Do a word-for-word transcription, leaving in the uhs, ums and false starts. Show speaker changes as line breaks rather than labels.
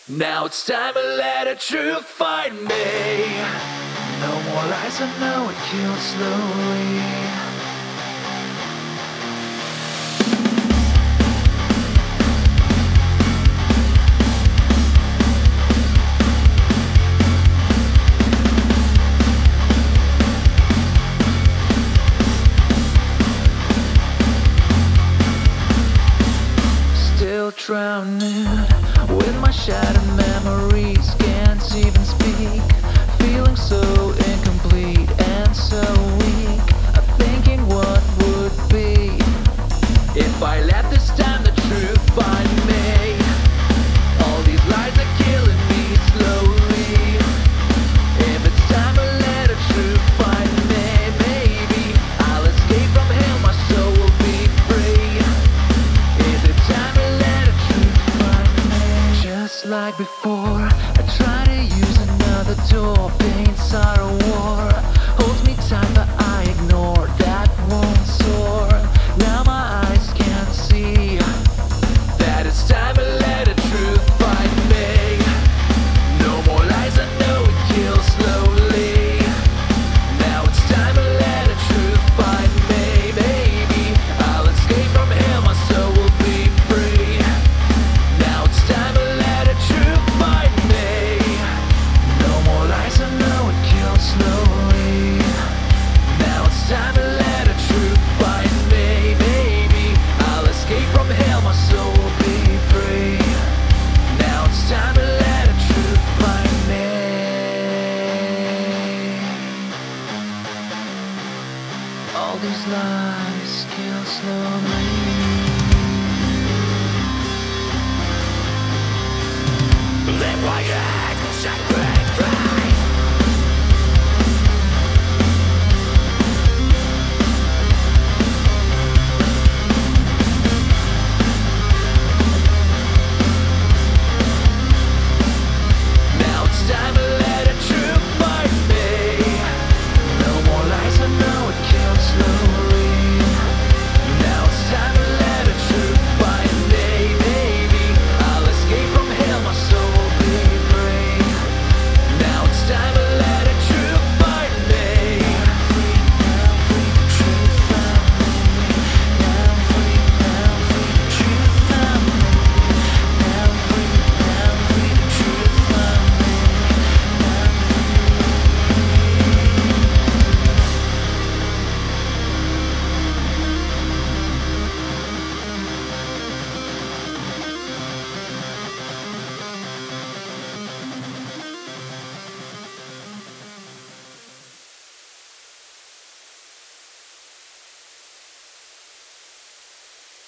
Now it's time to let the truth find me. No more lies, I know it kills slowly. Still drowning with my shattered memories, can't even speak, feeling so incomplete and so weak. I'm thinking what would be if I let this time the truth find me. All these lies are killing me slowly. If it's time to let the truth find me, maybe I'll escape from hell, my soul will be free. Is it time to let the truth find me? Just like before, I try to use another door. Pain, sorrow, war holds me tight, but I ignore. That won't soar. Now my eyes can't see that it's time to let the truth find me. No more lies, I know it kills slowly. Now it's time to let the truth find me. Baby, I'll escape from hell, my soul will be free. Now it's time to let the truth find me. No more lies, I know it kills slowly. Now it's time to let the truth find me. Baby, I'll escape from hell, my soul will be free. Now it's time to let the truth find me. All these lies kill slowly. Live like that,